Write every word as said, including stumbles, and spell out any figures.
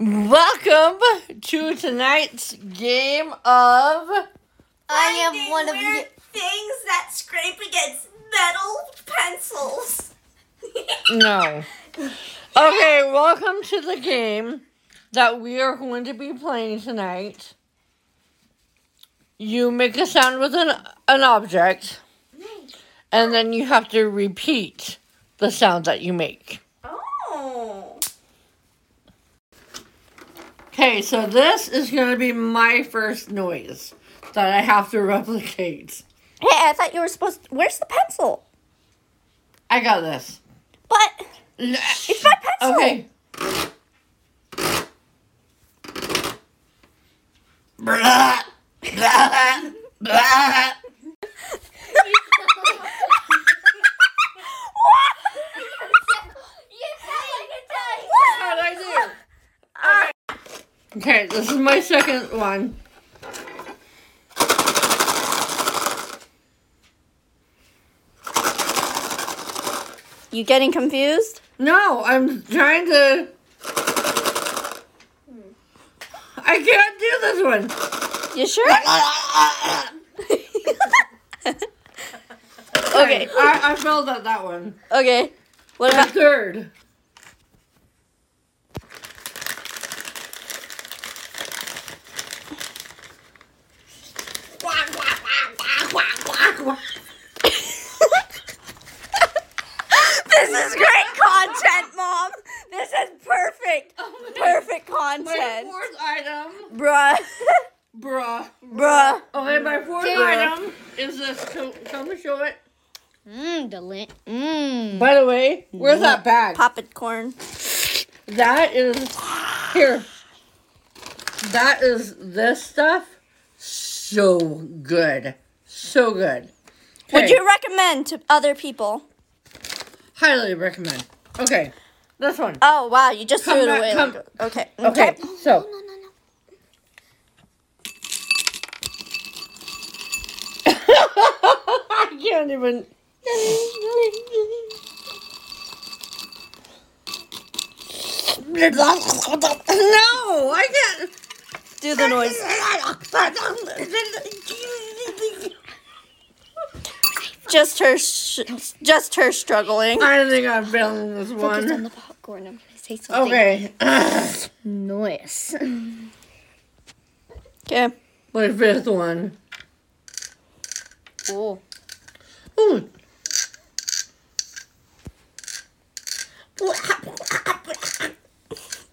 Welcome to tonight's game of I am one of weird the things that scrape against metal pencils. No. Okay, welcome to the game that we are going to be playing tonight. You make a sound with an, an object, and then you have to repeat the sound that you make. Oh. Okay, so this is going to be my first noise that I have to replicate. Hey, I thought you were supposed to... Where's the pencil? I got this. But it's my pencil. Okay. Blah, blah, blah. How'd I do? Okay, this is my second one. You getting confused? No, I'm trying to... I can't do this one. You sure? Okay, I, I failed at that one. Okay. What My about... third. This is great content, Mom. This is perfect. Perfect My content. fourth item. Bruh. Bruh. Bruh. Okay, my fourth Bruh. item is this. Come, come and show it. Mmm, deli- Mmm. By the way, where's that bag? Popcorn. That is... Here. That is this stuff. So good. So good. Would Okay. you recommend to other people? Highly recommend. Okay. This one. Oh, wow. You just Come threw it back, away. come- like- okay. Okay, so... No, no, no. I can't even... No, I can't... Do the noise. Just her, sh- just her struggling. I think I'm failing this Focus on one. the popcorn. I'm gonna say something. Okay. Noise. Okay. My fifth one. Ooh. Ooh. Well, how-